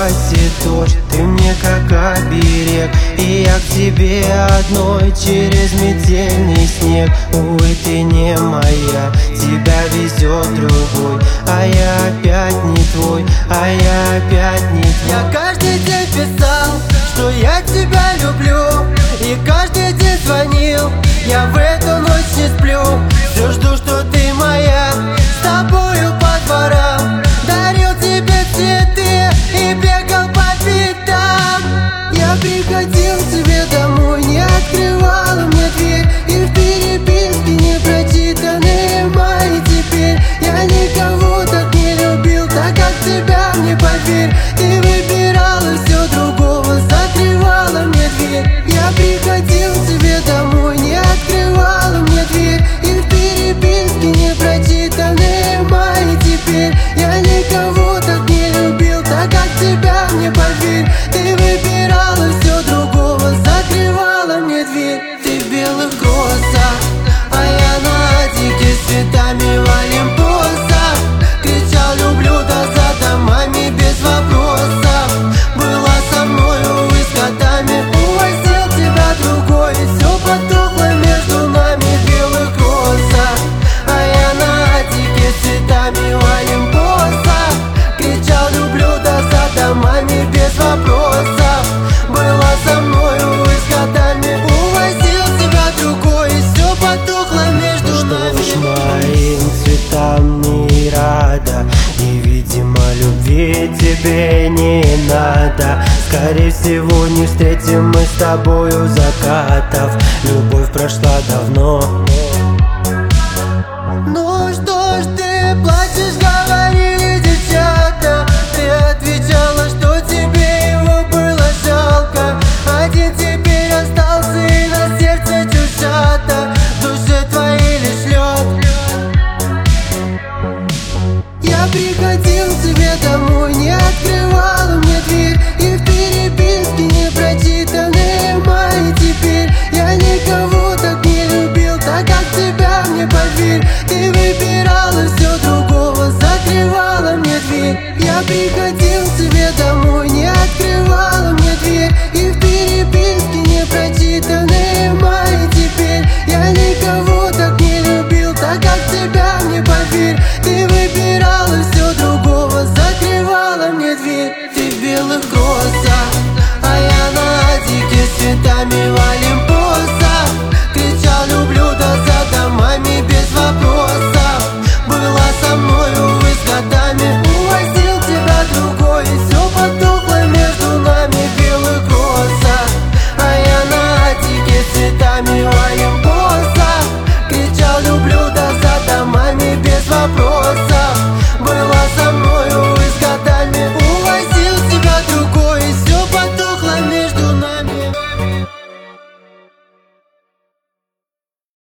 красит дождь, ты мне как оберег, и я к тебе одной через метельный снег. Увы, ты не моя, тебя везет другой, а я опять не твой, а я опять не твой. Я каждый день писал, что я тебя люблю, и каждый день звонил, я в эту ночь не сплю. Все жду, что ты моя, с тобою по дворам, дарил тебе цветы и бегал по пятам. Я приходил к тебе домой, не открывала мне дверь, и в переписке не прочитанные мои теперь. Я никого так не любил, так как тебя, мне поверь. Ты выбирала все другого, закрывала мне дверь. Я приходил к тебе домой, не открывала мне дверь, и в переписке не прочитанные мои теперь. Я никого так не любил, так как тебя, мне поверь. Ты выбирала все другого, закрывала мне дверь. Ты в белых розах, а я на Атике с цветами в Олимпосах. Кричал люблю, да за домами без вопросов. Была со мной, увы, с годами, увозил тебя другой, и все потухло между нами в белых розах, а я на Атике с цветами в Олимпосах. Кричал люблю, да за домами без вопросов. Была со мной, увы, с годами, увозил тебя другой, и все потухло между нами. Что ж, моим цветам не рада, и, видимо, любви тебе не надо. Скорее всего, не встретим мы с тобою закатов. Любовь прошла давно,